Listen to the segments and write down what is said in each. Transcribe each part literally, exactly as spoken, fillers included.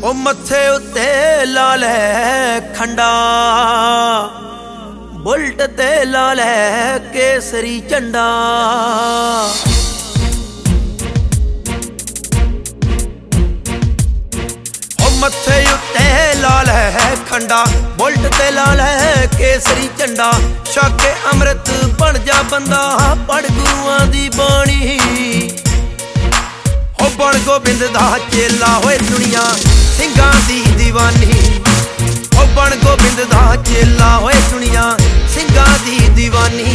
ओ मत्थे उत्ते ला लै खंडा, बुलट ते ला लै केसरी झंडा। ओ मत्थे उत्ते ला लै खंडा, बुलट ते ला लै केसरी झंडा। छक के अमृत बन जा बंदा, पढ़ गुरुआं दी बाणी। हो बन गोबिंद दा चेला होए दुनिया ਸਿੰਘਾਂ दी दीवानी। हो बन गोबिंद दा चेला होए दुनिया ਸਿੰਘਾਂ दी दीवानी।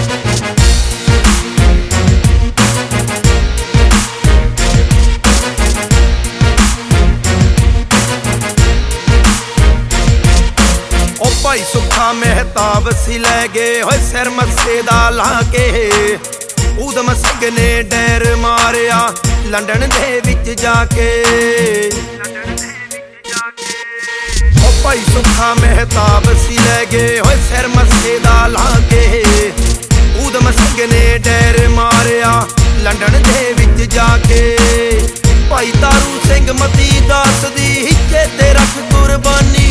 ओ भाई सुखा मेहताब सी लै गए होए सिर मस्से दा ला के। ऊधम सिंह ने डैर मारिया लंडन दे विच जाके। ओ भाई सुखा मेहताब सी लै गए होए सिर मस्से दा ला के। ऊधम सिंह ने डैर मारिया लंडन दे विच जाके। भाई तारू सिंह मती दास दी चेते रख कुर्बानी।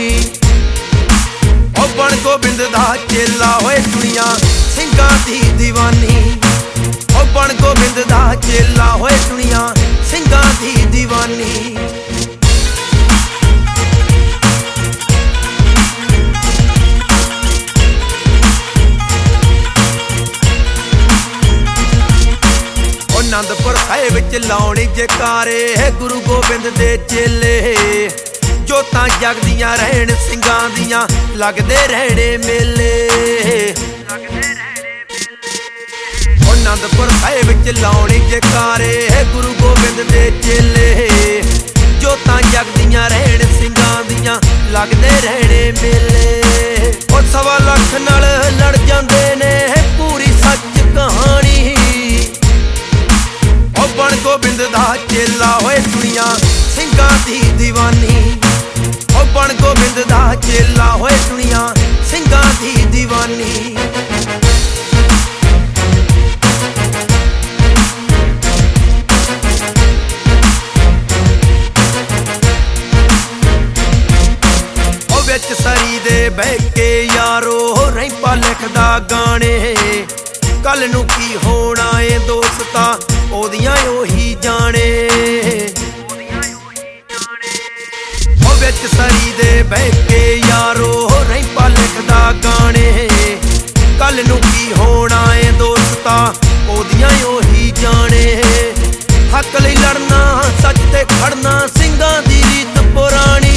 ओ बन गोबिंद दा चेला होए दुनिया ਸਿੰਘਾਂ दी दीवानी। ओ बन गोबिंद दा चेला होए दुनिया ਸਿੰਘਾਂ दी दीवानी। आनंदपुर साहिब विच लाउणी जयकारे गुरु गोबिंद दे चेले। जोतां जगदियां रहण ਸਿੰਘਾਂ दियां लगदे रहणे मेले। आनंदपुर साहिब विच लाउणी जयकारे गुरु गोबिंद दे चेले। जोतां जगदियां रहण ਸਿੰਘਾਂ दियां लगदे रहणे मेले। ओ सवा लख नाल लड़ जांदे ने पूरी सच कहानी। ओ बन गोबिंद दा चेला होए दुनिया ਸਿੰਘਾਂ दी दीवानी। ओ बन गोबिंद दा चेला होए दुनिया ਸਿੰਘਾਂ दी दीवानी। ओ विच सरी दे बह के यारो रैंपा लिखदा गाने। कल नूं की होना ए दोस्ता ओदियां ओही जाने। ओ विच सरी दे बह के यारो रैंपा लिखदा गाने। कल नूं की होना ए दोस्ता ओदियां ओही जाने। हक लई लड़ना सच ते खड़ना ਸਿੰਘਾਂ दी रीत पुरानी।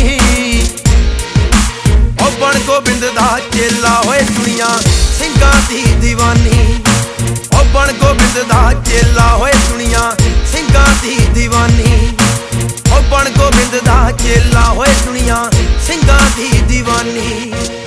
ओ बन गोबिंद दा चेला होए दुनिया ਸਿੰਘਾਂ दी दीवानी। ओ बन गोबिंद दा चेला होए दुनिया ਸਿੰਘਾਂ दी दीवानी। ओ बन गोबिंद दा चेला होए दुनिया ਸਿੰਘਾਂ दी दीवानी।